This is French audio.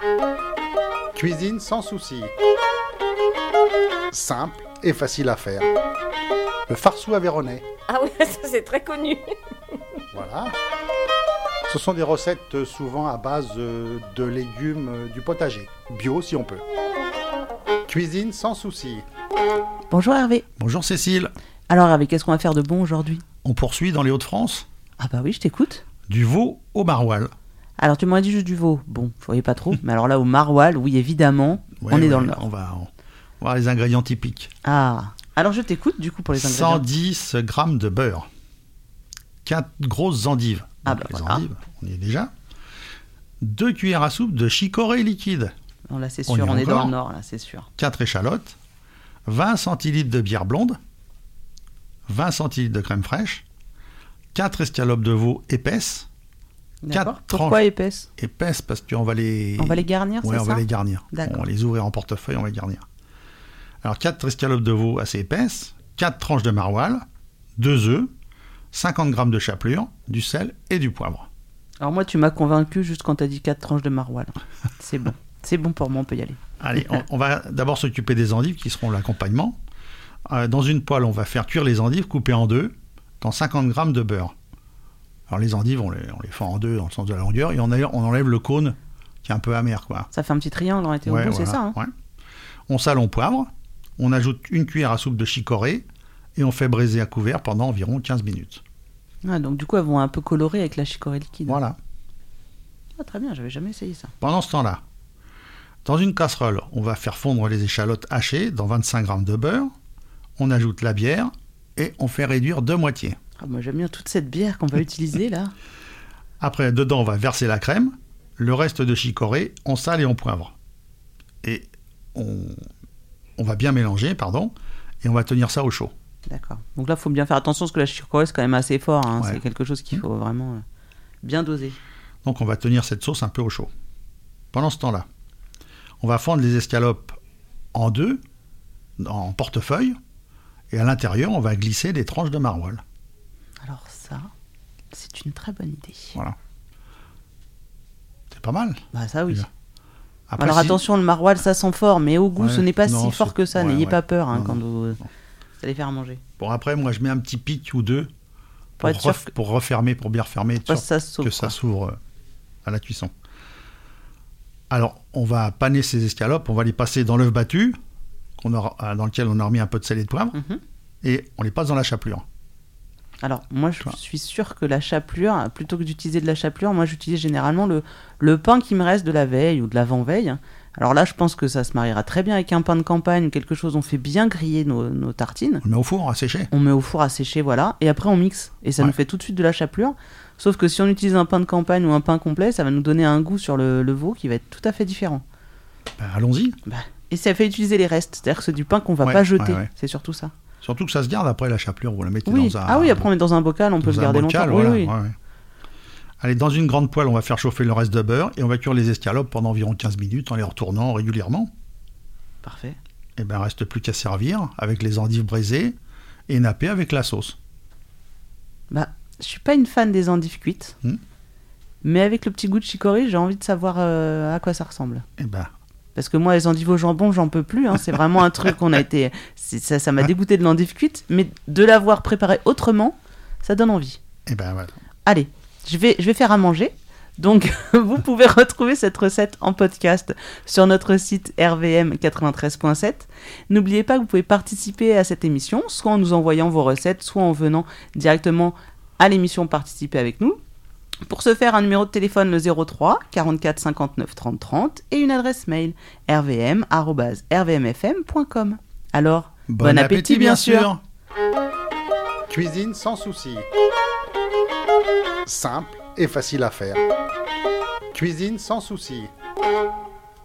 Cuisine sans souci. Simple et facile à faire. Le farceau aveyronnais. Ah oui, ça c'est très connu. Voilà. Ce sont des recettes souvent à base de légumes du potager. Bio si on peut. Cuisine sans souci. Bonjour Hervé. Bonjour Cécile. Alors Hervé, qu'est-ce qu'on va faire de bon aujourd'hui? On poursuit dans les Hauts-de-France. Ah bah oui, je t'écoute. Du veau au maroilles. Alors tu m'as dit juste du veau. Bon, je voyais pas trop. Mais alors là, au maroilles, oui évidemment, on est dans le Nord. On va voir les ingrédients typiques. Ah, alors je t'écoute du coup pour les ingrédients. 110 grammes de beurre. 4 grosses endives. Ah Donc, bah les voilà. endives, on y est déjà. 2 cuillères à soupe de chicorée liquide. Non, là c'est On sûr, y est on est dans encore. le Nord, là c'est sûr. 4 échalotes. 20 centilitres de bière blonde. 20 centilitres de crème fraîche. 4 escalopes de veau épaisses. D'accord. 4 Pourquoi tranches épaisse? épaisses parce qu'on va les... On va les garnir, Ouais, c'est on ça? va les garnir. D'accord. On va les ouvrir en portefeuille, on va les garnir. Alors, 4 escalopes de veau assez épaisses, 4 tranches de maroilles, 2 œufs, 50 grammes de chapelure, du sel et du poivre. Alors moi tu m'as convaincu juste quand t'as dit 4 tranches de maroilles. C'est bon. C'est bon pour moi, on peut y aller. Allez, on va d'abord s'occuper des endives qui seront l'accompagnement. Dans une poêle, on va faire cuire les endives coupées en deux dans 50 grammes de beurre. Alors les endives, on les fend en deux dans le sens de la longueur et on enlève le cône qui est un peu amer, quoi. Ça fait un petit triangle en été au bout, c'est ça hein? Ouais. On sale, on poivre, on ajoute une cuillère à soupe de chicorée et on fait braiser à couvert pendant environ 15 minutes. Ah, donc du coup elles vont un peu colorer avec la chicorée liquide. Voilà. Ah, très bien, j'avais jamais essayé ça. Pendant ce temps-là, dans une casserole, on va faire fondre les échalotes hachées dans 25 grammes de beurre. On ajoute la bière et on fait réduire de moitié. Ah, moi j'aime bien toute cette bière qu'on va utiliser là. Après, dedans, on va verser la crème. Le reste de chicorée, on sale et on poivre. Et on va bien mélanger, et on va tenir ça au chaud. D'accord. Donc là, il faut bien faire attention parce que la chicorée c'est quand même assez fort. Hein. Ouais. C'est quelque chose qu'il faut vraiment bien doser. Donc on va tenir cette sauce un peu au chaud. Pendant ce temps-là, on va fendre les escalopes en deux, en portefeuille, et à l'intérieur, on va glisser des tranches de maroilles. Alors ça, c'est une très bonne idée. Voilà. C'est pas mal. Bah ça oui. Déjà. Après, Alors si- attention, le maroilles ça sent fort, mais au goût Ouais, ce n'est pas non, si fort c'est- que ça. ouais, N'ayez ouais. pas peur hein, Non, quand non. vous allez faire à manger. Bon, après, moi, je mets un petit pic ou deux Pour être sûr pour refermer, pour bien refermer, être Pas sûr que ça se sauve, que ça quoi. s'ouvre à la cuisson. Alors, on va paner ces escalopes, on va les passer dans l'œuf battu, dans lequel on a remis un peu de sel et de poivre, Mhm. et on les passe dans la chapelure. Alors, moi, je vois. suis sûr que la chapelure, plutôt que d'utiliser de la chapelure, moi, j'utilise généralement le pain qui me reste de la veille ou de l'avant-veille. Alors là, je pense que ça se mariera très bien avec un pain de campagne ou quelque chose. On fait bien griller nos tartines. On le met au four à sécher. On met au four à sécher, voilà. Et après, on mixe. Et ça Ouais. nous fait tout de suite de la chapelure. Sauf que si on utilise un pain de campagne ou un pain complet, ça va nous donner un goût sur le veau qui va être tout à fait différent. Ben, allons-y. Et ça fait utiliser les restes. C'est-à-dire que c'est du pain qu'on va Ouais, pas jeter. ouais. C'est surtout ça. Surtout que ça se garde après la chapelure, vous la mettez Oui. dans un... Ah oui, après on met dans un bocal, on peut le dans un garder bocal, longtemps. voilà, Oui, oui. ouais. Allez, dans une grande poêle, on va faire chauffer le reste de beurre et on va cuire les escalopes pendant environ 15 minutes en les retournant régulièrement. Parfait. Et ben, reste plus qu'à servir avec les endives braisées et napper avec la sauce. Bah, je suis pas une fan des endives cuites. Mais avec le petit goût de chicorée, j'ai envie de savoir à quoi ça ressemble. Et ben, Parce que moi, les endives au jambon, j'en peux plus. Hein. C'est vraiment un truc qu'on a été... Ça m'a dégoûté de l'endive cuite. Mais de l'avoir préparée autrement, ça donne envie. voilà. Allez, je vais faire à manger. Donc, vous pouvez retrouver cette recette en podcast sur notre site rvm93.7. N'oubliez pas que vous pouvez participer à cette émission, soit en nous envoyant vos recettes, soit en venant directement à l'émission participer avec nous. Pour ce faire, un numéro de téléphone, le 03 44 59 30 30 et une adresse mail rvm@rvmfm.com. Alors, bon appétit bien sûr. Cuisine sans souci. Simple et facile à faire. Cuisine sans souci.